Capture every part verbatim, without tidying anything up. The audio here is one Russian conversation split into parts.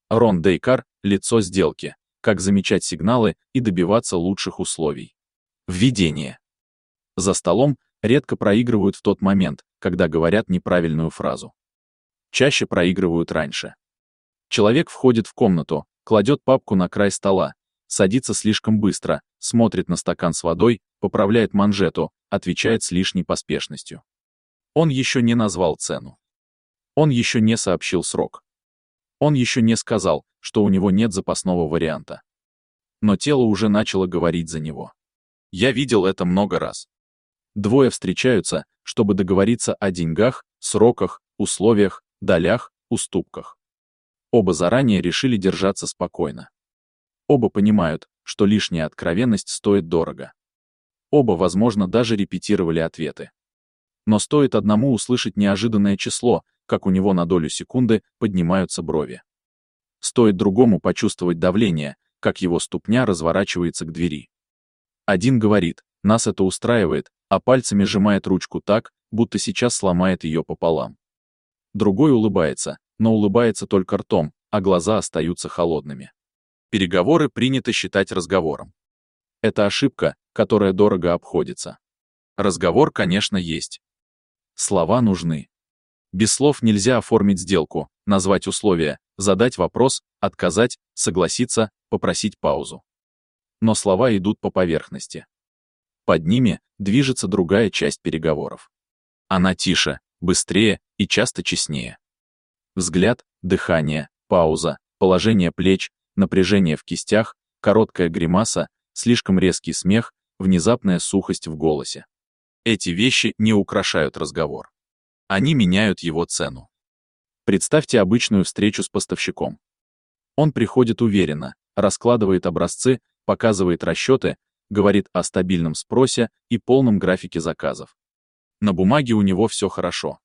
Рон Дейкар «Лицо сделки. Как замечать сигналы и добиваться лучших условий». Введение. За столом редко проигрывают в тот момент, когда говорят неправильную фразу. Чаще проигрывают раньше. Человек входит в комнату, кладет папку на край стола, садится слишком быстро, смотрит на стакан с водой, поправляет манжету, отвечает с лишней поспешностью. Он еще не назвал цену. Он еще не сообщил срок. Он еще не сказал, что у него нет запасного варианта. Но тело уже начало говорить за него. Я видел это много раз. Двое встречаются, чтобы договориться о деньгах, сроках, условиях, долях, уступках. Оба заранее решили держаться спокойно. Оба понимают, что лишняя откровенность стоит дорого. Оба, возможно, даже репетировали ответы. Но стоит одному услышать неожиданное число, как у него на долю секунды поднимаются брови. Стоит другому почувствовать давление, как его ступня разворачивается к двери. Один говорит: «Нас это устраивает», а пальцами сжимает ручку так, будто сейчас сломает ее пополам. Другой улыбается, но улыбается только ртом, а глаза остаются холодными. Переговоры принято считать разговором. Это ошибка, которая дорого обходится. Разговор, конечно, есть. Слова нужны. Без слов нельзя оформить сделку, назвать условия, задать вопрос, отказать, согласиться, попросить паузу. Но слова идут по поверхности. Под ними движется другая часть переговоров. Она тише, быстрее и часто честнее. Взгляд, дыхание, пауза, положение плеч, напряжение в кистях, короткая гримаса, слишком резкий смех, внезапная сухость в голосе. Эти вещи не украшают разговор. Они меняют его цену. Представьте обычную встречу с поставщиком. Он приходит уверенно, раскладывает образцы, показывает расчеты, говорит о стабильном спросе и полном графике заказов. На бумаге у него все хорошо.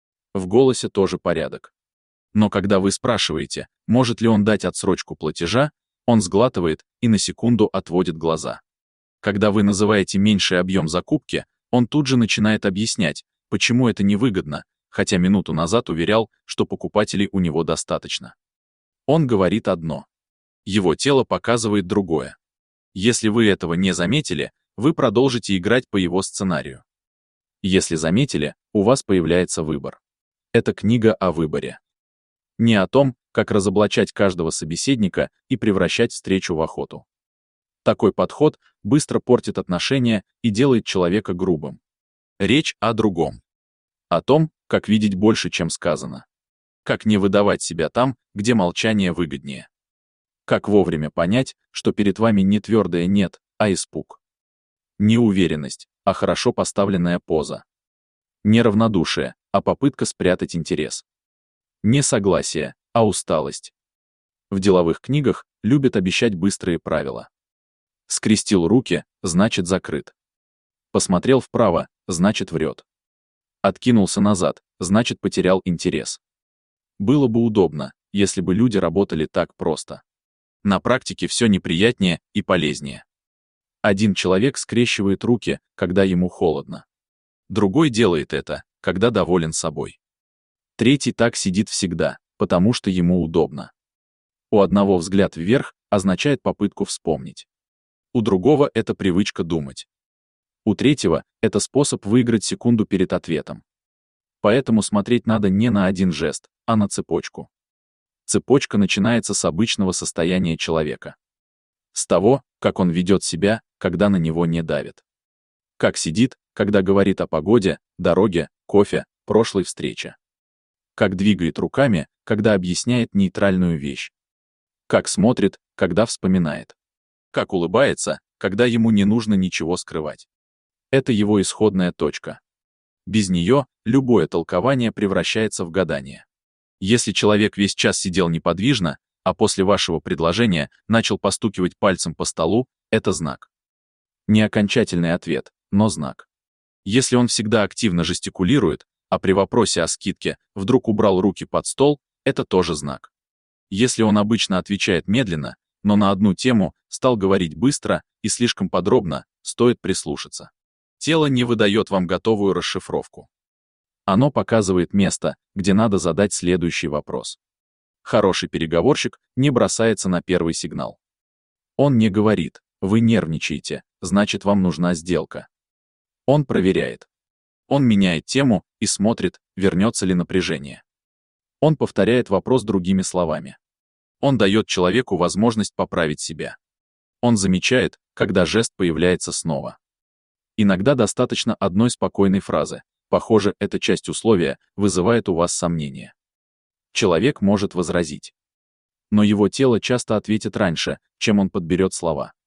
В голосе тоже порядок. Но когда вы спрашиваете, может ли он дать отсрочку платежа, он сглатывает и на секунду отводит глаза. Когда вы называете меньший объем закупки, он тут же начинает объяснять, почему это невыгодно, хотя минуту назад уверял, что покупателей у него достаточно. Он говорит одно. Его тело показывает другое. Если вы этого не заметили, вы продолжите играть по его сценарию. Если заметили, у вас появляется выбор. Это книга о выборе. Не о том, как разоблачать каждого собеседника и превращать встречу в охоту. Такой подход быстро портит отношения и делает человека грубым. Речь о другом. О том, как видеть больше, чем сказано. Как не выдавать себя там, где молчание выгоднее. Как вовремя понять, что перед вами не твердое «нет», а испуг. Не уверенность, а хорошо поставленная поза. Не равнодушие, а попытка спрятать интерес. Не согласие, а усталость. В деловых книгах любят обещать быстрые правила. Скрестил руки, значит закрыт. Посмотрел вправо, значит врет. Откинулся назад, значит потерял интерес. Было бы удобно, если бы люди работали так просто. На практике все неприятнее и полезнее. Один человек скрещивает руки, когда ему холодно. Другой делает это, когда доволен собой. Третий так сидит всегда, потому что ему удобно. У одного взгляд вверх означает попытку вспомнить. У другого это привычка думать. У третьего это способ выиграть секунду перед ответом. Поэтому смотреть надо не на один жест, а на цепочку. Цепочка начинается с обычного состояния человека. С того, как он ведет себя, когда на него не давит. Как сидит, когда говорит о погоде, дороге, кофе, прошлой встрече. Как двигает руками, когда объясняет нейтральную вещь. Как смотрит, когда вспоминает. Как улыбается, когда ему не нужно ничего скрывать. Это его исходная точка. Без нее любое толкование превращается в гадание. Если человек весь час сидел неподвижно, а после вашего предложения начал постукивать пальцем по столу, это знак. Не окончательный ответ, но знак. Если он всегда активно жестикулирует, а при вопросе о скидке вдруг убрал руки под стол, это тоже знак. Если он обычно отвечает медленно, но на одну тему стал говорить быстро и слишком подробно, стоит прислушаться. Тело не выдает вам готовую расшифровку. Оно показывает место, где надо задать следующий вопрос. Хороший переговорщик не бросается на первый сигнал. Он не говорит: «Вы нервничаете, значит, вам нужна сделка». Он проверяет. Он меняет тему и смотрит, вернется ли напряжение. Он повторяет вопрос другими словами. Он дает человеку возможность поправить себя. Он замечает, когда жест появляется снова. Иногда достаточно одной спокойной фразы. Похоже, эта часть условия вызывает у вас сомнения. Человек может возразить. Но его тело часто ответит раньше, чем он подберет слова.